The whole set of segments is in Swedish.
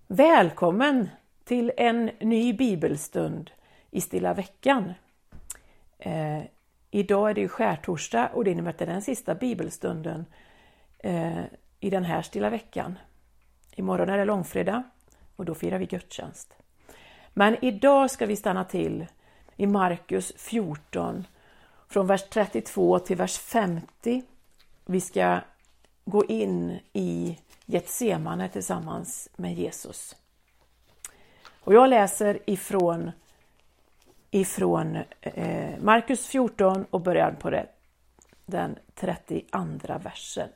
Välkommen till en ny bibelstund i Stilla veckan. Idag är det ju skärtorsdag och det innebär att det är den sista bibelstunden i den här Stilla veckan. Imorgon är det långfredag och då firar vi gudstjänst. Men idag ska vi stanna till i Markus 14 från vers 32 till vers 50. Vi ska gå in i Getsemane tillsammans med Jesus. Och jag läser ifrån Markus 14 och börjar på den 32 versen.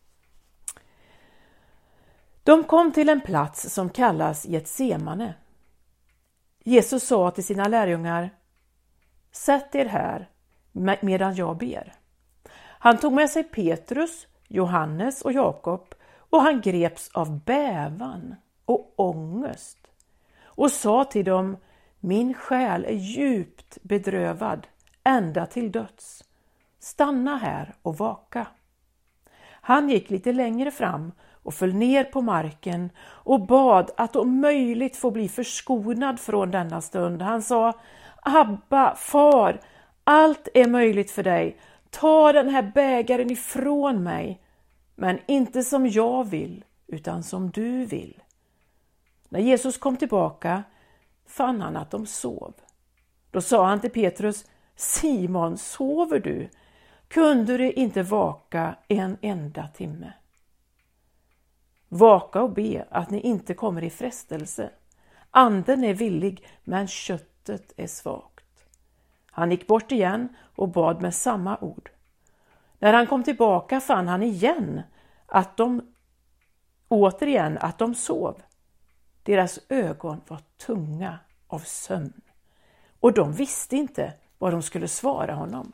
De kom till en plats som kallas Getsemane. Jesus sa till sina lärjungar: sätt er här medan jag ber. Han tog med sig Petrus, Johannes och Jakob och han greps av bävan och ångest och sa till dem: min själ är djupt bedrövad ända till döds. Stanna här och vaka. Han gick lite längre fram och föll ner på marken och bad att om möjligt få bli förskonad från denna stund. Han sa: Abba, far, allt är möjligt för dig. Ta den här bägaren ifrån mig, men inte som jag vill, utan som du vill. När Jesus kom tillbaka fann han att de sov. Då sa han till Petrus: Simon, sover du? Kunde du inte vaka en enda timme? Vaka och be att ni inte kommer i frestelse. Anden är villig, men köttet är svagt. Han gick bort igen och bad med samma ord. När han kom tillbaka fann han återigen att de sov. Deras ögon var tunga av sömn och de visste inte vad de skulle svara honom.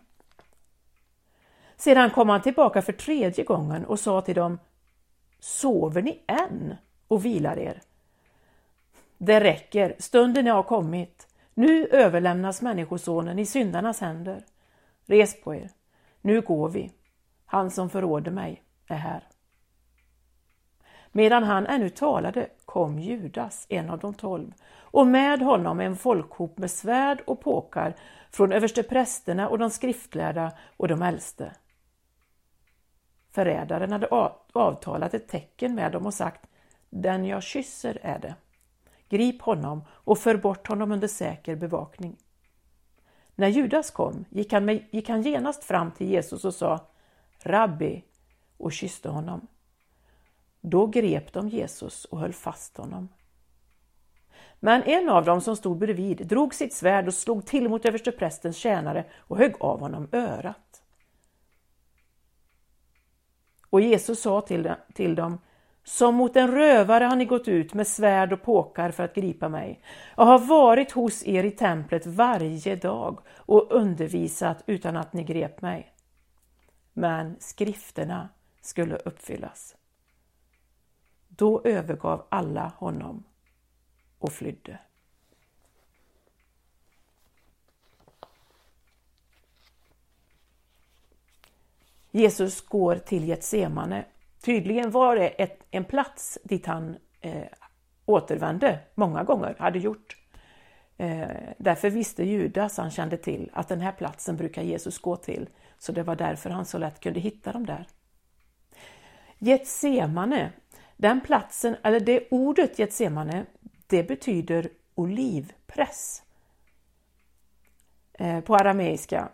Sedan kom han tillbaka för 3:e gången och sa till dem: sover ni än och vilar er? Det räcker, stunden har kommit. Nu överlämnas människosonen i syndarnas händer. Res på er, nu går vi. Han som förråder mig är här. Medan han ännu talade kom Judas, en av de 12, och med honom en folkhop med svärd och påkar från översteprästerna och de skriftlärda och de äldste. Förrädaren hade avtalat ett tecken med dem och sagt: den jag kysser är det. Grip honom och för bort honom under säker bevakning. När Judas kom gick han genast fram till Jesus och sa: Rabbi, och kysste honom. Då grep de Jesus och höll fast honom. Men en av dem som stod bredvid drog sitt svärd och slog till mot översteprästens tjänare och högg av honom örat. Och Jesus sa till dem: som mot en rövare har ni gått ut med svärd och påkar för att gripa mig. Jag har varit hos er i templet varje dag och undervisat utan att ni grep mig. Men skrifterna skulle uppfyllas. Då övergav alla honom och flydde. Jesus går till Getsemane. Tydligen var det en plats dit han återvände många gånger, hade gjort. Därför visste Judas, han kände till, att den här platsen brukar Jesus gå till. Så det var därför han så lätt kunde hitta dem där. Getsemane, den platsen, eller det ordet Getsemane, det betyder olivpress på arameiska.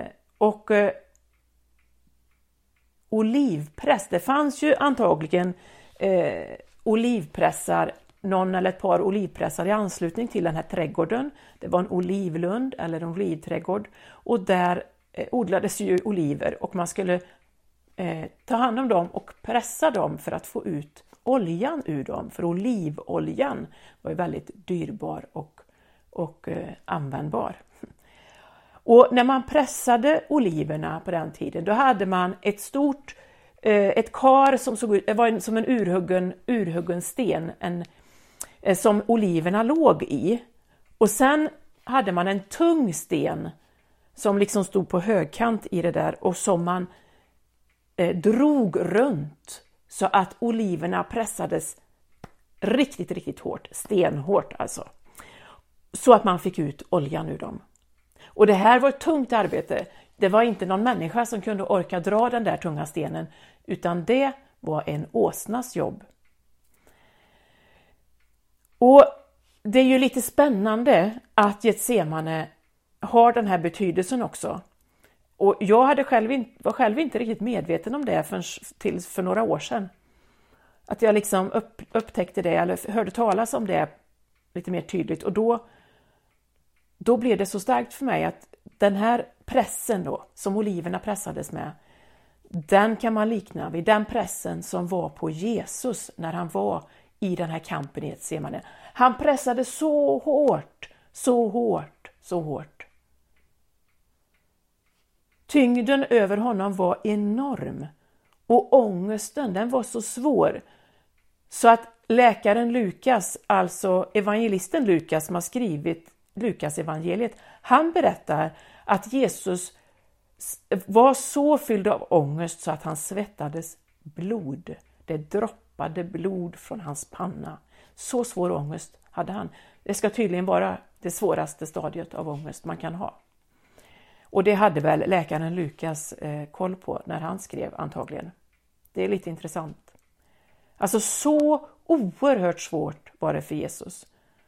Olivpress, det fanns ju antagligen olivpressar, någon eller ett par olivpressar i anslutning till den här trädgården. Det var en olivlund eller en olivträdgård och där odlades ju oliver och man skulle ta hand om dem och pressa dem för att få ut oljan ur dem. För olivoljan var ju väldigt dyrbar och användbar. Och när man pressade oliverna på den tiden, då hade man ett kar som såg ut, det var som en urhuggen sten som oliverna låg i. Och sen hade man en tung sten som liksom stod på högkant i det där och som man drog runt så att oliverna pressades riktigt, riktigt hårt, stenhårt alltså. Så att man fick ut oljan ur dem. Och det här var ett tungt arbete. Det var inte någon människa som kunde orka dra den där tunga stenen, utan det var en åsnas jobb. Och det är ju lite spännande att Getsemane har den här betydelsen också. Och jag var själv inte riktigt medveten om det förrän för några år sedan. Att jag liksom upptäckte det, eller hörde talas om det lite mer tydligt. Och då blev det så starkt för mig att den här pressen då, som oliverna pressades med, den kan man likna vid den pressen som var på Jesus när han var i den här kampen i Getsemane. Han pressade så hårt, så hårt, så hårt. Tyngden över honom var enorm och ångesten, den var så svår så att läkaren Lukas, alltså evangelisten Lukas som har skrivit Lukas evangeliet, han berättar att Jesus var så fylld av ångest så att han svettades blod. Det droppade blod från hans panna. Så svår ångest hade han. Det ska tydligen vara det svåraste stadiet av ångest man kan ha. Och det hade väl läkaren Lukas koll på när han skrev antagligen. Det är lite intressant. Alltså så oerhört svårt var det för Jesus.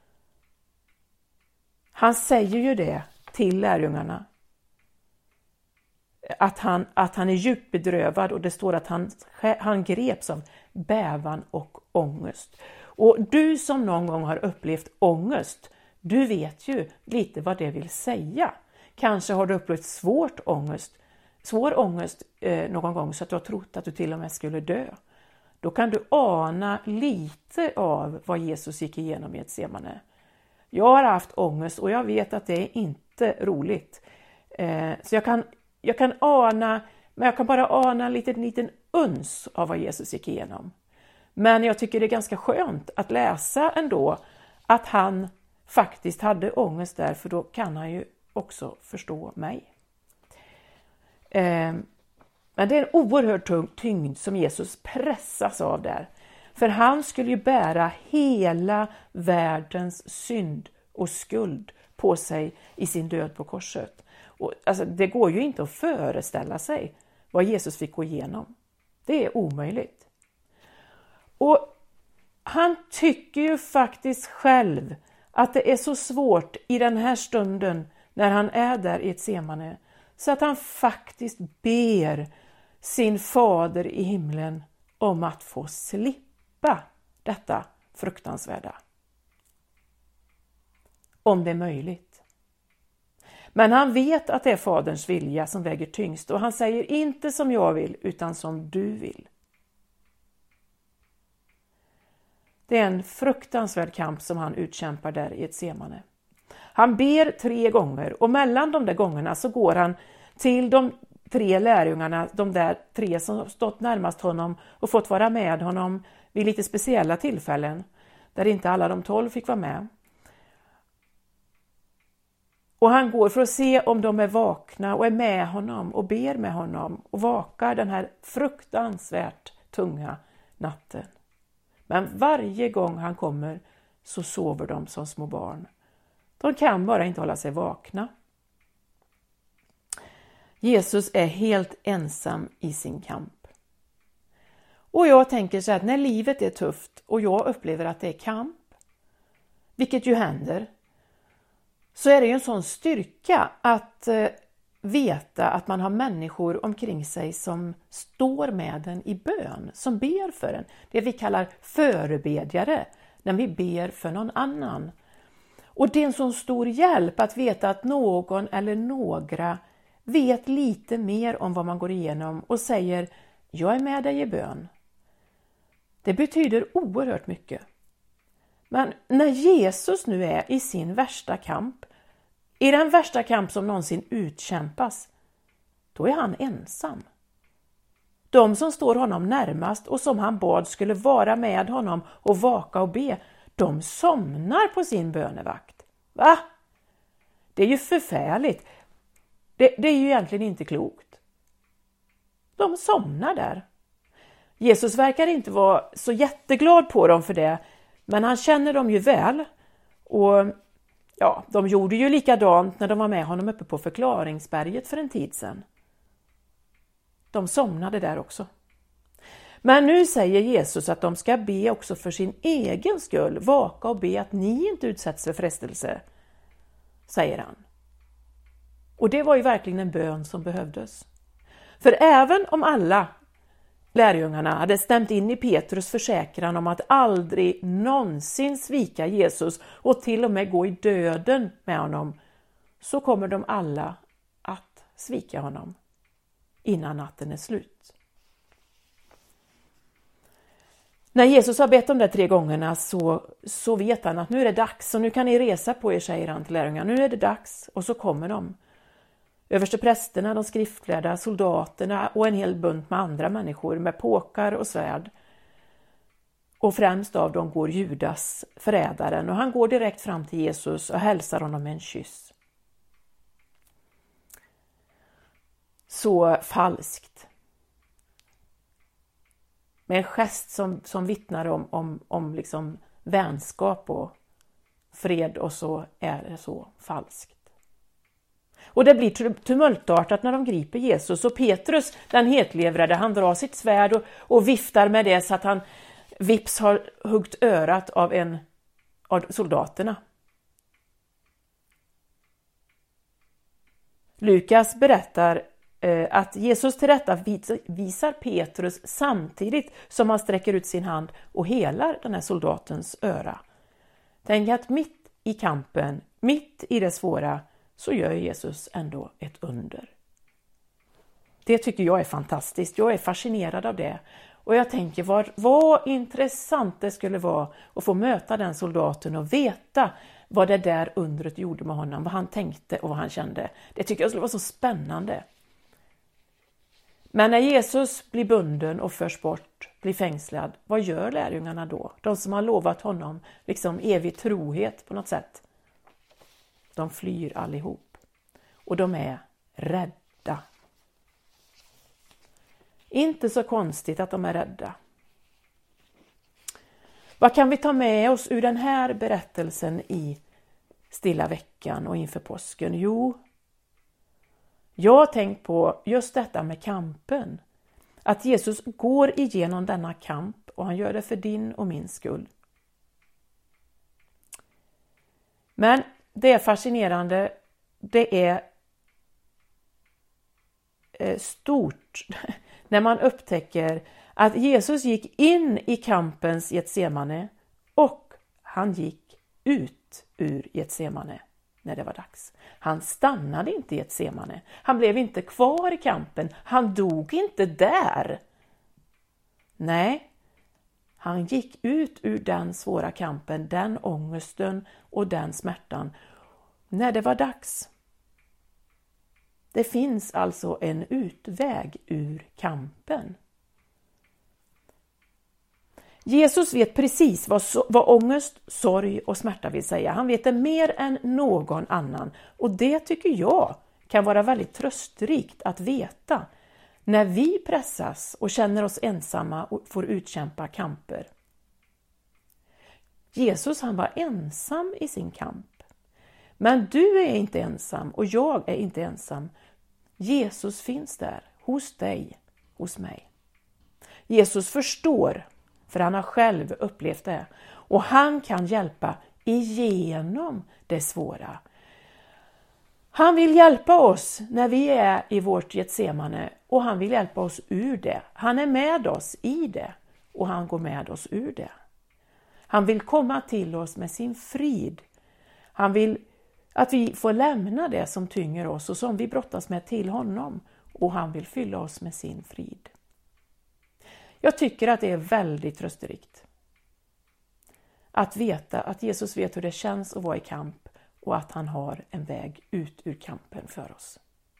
Han säger ju det till lärjungarna. Att han är djupt bedrövad, och det står att han greps av bävan och ångest. Och du som någon gång har upplevt ångest, du vet ju lite vad det vill säga. Kanske har du upplevt svår ångest någon gång så att du har trott att du till och med skulle dö. Då kan du ana lite av vad Jesus gick igenom i Getsemane. Jag har haft ångest och jag vet att det är inte roligt. Så jag kan ana, men jag kan bara ana en liten uns av vad Jesus gick igenom. Men jag tycker det är ganska skönt att läsa ändå att han faktiskt hade ångest där, för då kan han ju också förstå mig. Men det är en oerhört tyngd som Jesus pressas av där. För han skulle ju bära hela världens synd och skuld på sig i sin död på korset. Och, alltså, det går ju inte att föreställa sig vad Jesus fick gå igenom. Det är omöjligt. Och han tycker ju faktiskt själv att det är så svårt i den här stunden när han är där i Getsemane, så att han faktiskt ber sin fader i himlen om att få slippa detta fruktansvärda. Om det är möjligt. Men han vet att det är faderns vilja som väger tyngst, och han säger inte som jag vill utan som du vill. Det är en fruktansvärd kamp som han utkämpar där i Getsemane. Han ber 3 gånger, och mellan de där gångerna så går han till de 3 lärjungarna, de där 3 som stått närmast honom och fått vara med honom vid lite speciella tillfällen där inte alla de 12 fick vara med. Och han går för att se om de är vakna och är med honom och ber med honom och vakar den här fruktansvärt tunga natten. Men varje gång han kommer så sover de som små barn. De kan bara inte hålla sig vakna. Jesus är helt ensam i sin kamp. Och jag tänker så här, att när livet är tufft och jag upplever att det är kamp, vilket ju händer, så är det ju en sån styrka att veta att man har människor omkring sig som står med en i bön, som ber för en. Det vi kallar förebedjare, när vi ber för någon annan. Och det är en sån stor hjälp att veta att någon eller några vet lite mer om vad man går igenom och säger, jag är med dig i bön. Det betyder oerhört mycket. Men när Jesus nu är i sin värsta kamp, i den värsta kamp som någonsin utkämpas, då är han ensam. De som står honom närmast och som han bad skulle vara med honom och vaka och be, de somnar på sin bönevakt. Va? Det är ju förfärligt. Det är ju egentligen inte klokt. De somnar där. Jesus verkar inte vara så jätteglad på dem för det, Men han känner dem ju väl och ja, de gjorde ju likadant när de var med honom uppe på förklaringsberget för en tid sedan. De somnade där också. Men nu säger Jesus att de ska be också för sin egen skull, vaka och be att ni inte utsätts för frestelse, säger han. Och det var ju verkligen en bön som behövdes. För även om alla lärjungarna hade stämt in i Petrus försäkran om att aldrig någonsin svika Jesus och till och med gå i döden med honom, så kommer de alla att svika honom innan natten är slut. När Jesus har bett om det 3 gångerna så vet han att nu är det dags, och nu kan ni resa på er, säger han till lärjungarna. Nu är det dags, och så kommer de. Översteprästerna, de skriftlärda, soldaterna och en hel bunt med andra människor med påkar och svärd. Och främst av dem går Judas, förrädaren, och han går direkt fram till Jesus och hälsar honom med en kyss. Så falskt. Med en gest som vittnar om liksom vänskap och fred, och så är det så falskt. Och det blir tumultartat när de griper Jesus, och Petrus, den hetlevrade, han drar sitt svärd och viftar med det så att han vips har huggt örat av soldaterna. Lukas berättar att Jesus till detta visar Petrus samtidigt som han sträcker ut sin hand och helar den här soldatens öra. Tänk att mitt i kampen, mitt i det svåra, så gör Jesus ändå ett under. Det tycker jag är fantastiskt. Jag är fascinerad av det. Och jag tänker vad intressant det skulle vara att få möta den soldaten och veta vad det där undret gjorde med honom, vad han tänkte och vad han kände. Det tycker jag skulle vara så spännande. Men när Jesus blir bunden och förs bort, blir fängslad, vad gör lärjungarna då? De som har lovat honom liksom evig trohet på något sätt. De flyr allihop. Och de är rädda. Inte så konstigt att de är rädda. Vad kan vi ta med oss ur den här berättelsen i stilla veckan och inför påsken? Jo, jag har tänkt på just detta med kampen. Att Jesus går igenom denna kamp, och han gör det för din och min skull. Men det är fascinerande, det är stort när man upptäcker att Jesus gick in i kampens Getsemane och han gick ut ur Getsemane när det var dags. Han stannade inte i Getsemane. Han blev inte kvar i kampen. Han dog inte där. Nej, han gick ut ur den svåra kampen, den ångesten och den smärtan när det var dags. Det finns alltså en utväg ur kampen. Jesus vet precis vad ångest, sorg och smärta vill säga. Han vet det mer än någon annan. Och det tycker jag kan vara väldigt tröstrikt att veta när vi pressas och känner oss ensamma och får utkämpa kamper. Jesus, han var ensam i sin kamp. Men du är inte ensam och jag är inte ensam. Jesus finns där, hos dig, hos mig. Jesus förstår, för han har själv upplevt det. Och han kan hjälpa igenom det svåra. Han vill hjälpa oss när vi är i vårt Getsemane, och han vill hjälpa oss ur det. Han är med oss i det, och han går med oss ur det. Han vill komma till oss med sin frid. Han vill att vi får lämna det som tynger oss och som vi brottas med till honom, och han vill fylla oss med sin frid. Jag tycker att det är väldigt trösterikt att veta att Jesus vet hur det känns att vara i kamp och att han har en väg ut ur kampen för oss.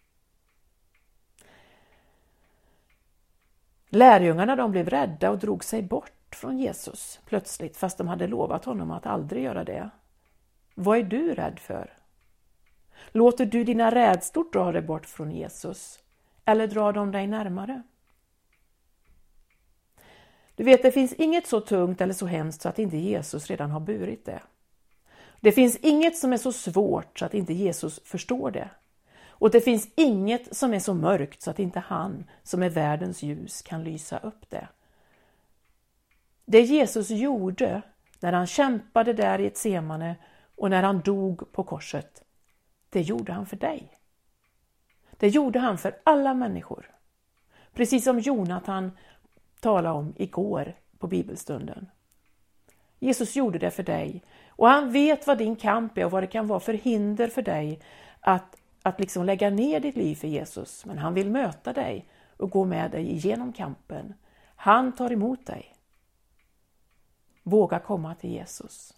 Lärjungarna, de blev rädda och drog sig bort från Jesus plötsligt, fast de hade lovat honom att aldrig göra det. Vad är du rädd för? Låter du dina rädslor dra dig bort från Jesus, eller drar de dig närmare? Du vet, det finns inget så tungt eller så hemskt så att inte Jesus redan har burit det. Det finns inget som är så svårt så att inte Jesus förstår det. Och det finns inget som är så mörkt så att inte han som är världens ljus kan lysa upp det. Det Jesus gjorde när han kämpade där i Getsemane och när han dog på korset, det gjorde han för dig. Det gjorde han för alla människor. Precis som Jonathan talade om igår på bibelstunden. Jesus gjorde det för dig och han vet vad din kamp är och vad det kan vara för hinder för dig att liksom lägga ner ditt liv för Jesus. Men han vill möta dig och gå med dig igenom kampen. Han tar emot dig. Våga komma till Jesus.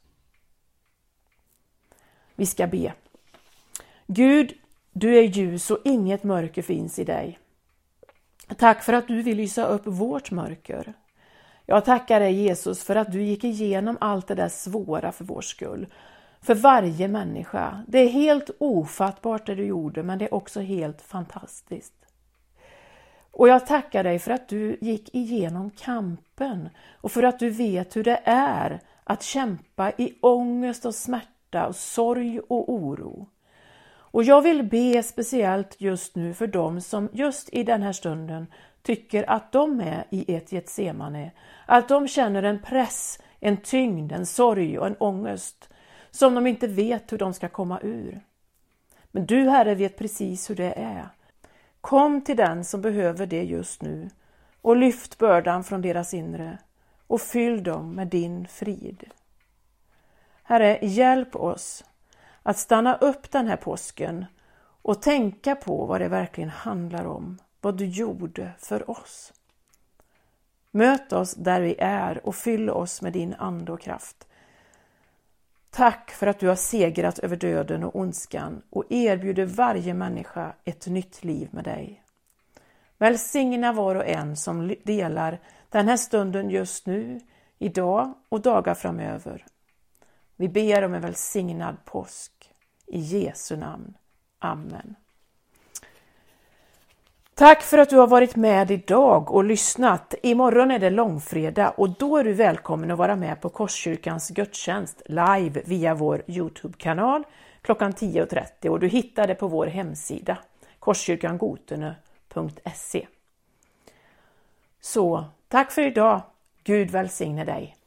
Vi ska be. Gud, du är ljus och inget mörker finns i dig. Tack för att du vill lysa upp vårt mörker. Jag tackar dig Jesus för att du gick igenom allt det där svåra för vår skull. För varje människa. Det är helt ofattbart det du gjorde, men det är också helt fantastiskt. Och jag tackar dig för att du gick igenom kampen och för att du vet hur det är att kämpa i ångest och smärta och sorg och oro. Och jag vill be speciellt just nu för dem som just i den här stunden tycker att de är i ett Getsemane, att de känner en press, en tyngd, en sorg och en ångest som de inte vet hur de ska komma ur. Men du, Herre, vet precis hur det är. Kom till den som behöver det just nu och lyft bördan från deras inre och fyll dem med din frid. Herre, hjälp oss att stanna upp den här påsken och tänka på vad det verkligen handlar om, vad du gjorde för oss. Möt oss där vi är och fyll oss med din ande och kraft. Tack för att du har segrat över döden och ondskan och erbjuder varje människa ett nytt liv med dig. Välsigna var och en som delar den här stunden just nu, idag och dagar framöver. Vi ber om en välsignad påsk. I Jesu namn. Amen. Tack för att du har varit med idag och lyssnat. Imorgon är det långfredag och då är du välkommen att vara med på Korskyrkans gudstjänst live via vår YouTube-kanal klockan 10.30 och du hittar det på vår hemsida korskyrkangotene.se. Så tack för idag. Gud välsigne dig.